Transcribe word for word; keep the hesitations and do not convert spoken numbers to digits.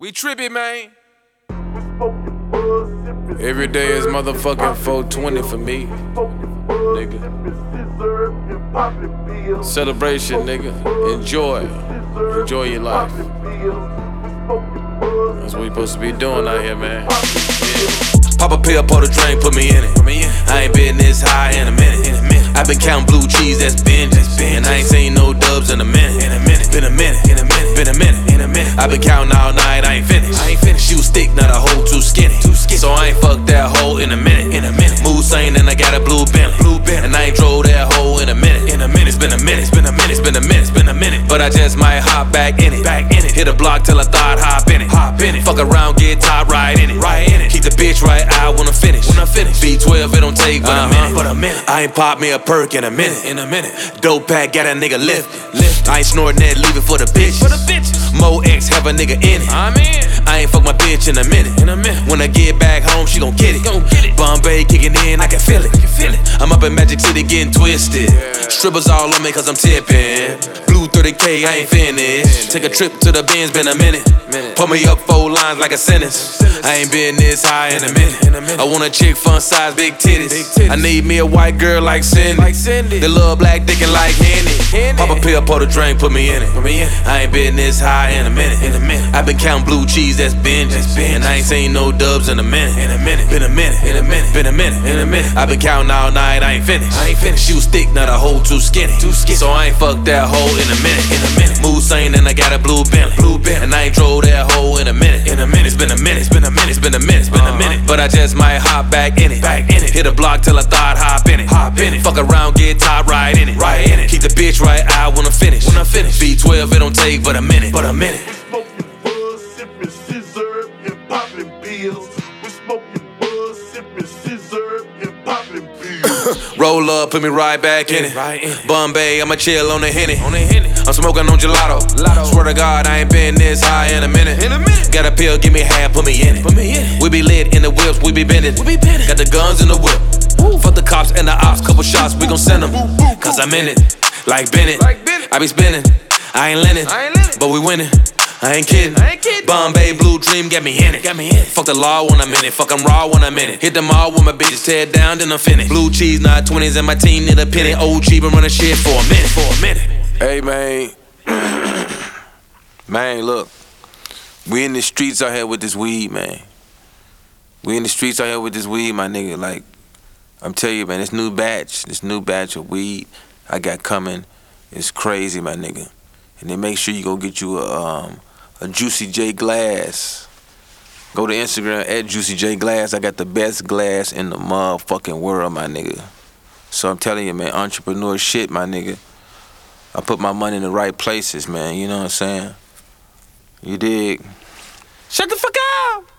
We trippin', man. Every day is motherfucking four twenty for me, nigga. Celebration, nigga. Enjoy. Enjoy your life. That's what we supposed to be doing out here, man. Yeah. Pop a pill, pour the drink, put me in it. I ain't been this high in a minute. I been counting blue cheese, that's binge. And I ain't seen no dubs in a minute. Been a minute, been a minute. I been counting all night, I ain't finished. She was thick, not a hoe too skinny. So I ain't fucked that hoe in a minute. Mood sane and I got a blue Bentley. And I ain't drove that hoe in a minute. It's been a minute, it's been a minute, it's been a minute, it's been a minute. But I just might hop back in it. Hit a block till I thought hop in it. Fuck around, get top right in it. Keep the bitch right out when I'm finished. V twelve, it don't take but a minute. But a minute. I ain't pop me a perk in a minute. In a minute. Dope pack, got a nigga lift. Lift. I ain't snorting that, leave it for the bitch. For the bitch. Mo X, have a nigga in it. I'm in. I ain't fuck my bitch in a minute. In a minute. When I get back home, she gon' get it. Gon' get it. Bombay kicking in, I can feel it. I can feel it. I'm up in Magic City getting twisted. Yeah. Strippers all on me cause I'm tipping. Blue thirty K, I ain't finished. Take a trip to the Benz, been a minute. Put me up four lines like a sentence. I ain't been this high in a minute. I want a chick fun size, big titties. I need me a white girl like Cindy. The little black dick and like Henny. Pop a pill, pour the drink, put me in it. I ain't been this high in a minute. I been counting blue cheese, that's binge. And I ain't seen no dubs in a minute. Been a minute, been a minute. I been counting all night, I ain't finished. She was thick, not a hoe too skinny. So I ain't fucked that hoe in a minute. Mood sane and I got a blue Bentley. And I ain't drove that hoe in a minute. It's been a minute, it's been a minute, it's been a minute, it's been a minute. But I just might hop back in it. Hit a block till I thought hop in it. Fuck around, get top right in it. Keep the bitch right out when I'm finished. V twelve, it don't take but a minute. But a minute. Smoking buzz, sipping scissor, and popping pills. We smoking buzz, sipping scissor, and popping pills. Roll up, put me right back in it. Bombay, I'ma chill on the Henny. I'm smoking on gelato. Swear to God, I ain't been this high in a minute. Got a pill, give me half, put me in it. We be lit in the whips, we be bending. Got the guns in the whip. Fuck the cops and the ops, couple shots, we gon' send them. Cause I'm in it, like Bennett. I be spinning, I ain't lending, but we winning. I ain't kidding. Bombay Blue Dream got me in it. Fuck the law when I'm in it. Fuck I'm raw when I'm in it. Hit them all when my bitches tear it down, then I'm finished. Blue cheese, not twenties, and my team need a penny. O G been running shit for a minute. For a minute. Hey, man. Man, look. We in the streets out here with this weed, man. We in the streets out here with this weed, my nigga. Like, I'm telling you, man, this new batch, this new batch of weed I got coming is crazy, my nigga. And then make sure you go get you a um, a Juicy J glass. Go to Instagram at Juicy J glass. I got the best glass in the motherfucking world, my nigga. So I'm telling you, man, entrepreneur shit, my nigga. I put my money in the right places, man. You know what I'm saying? You dig? Shut the fuck up!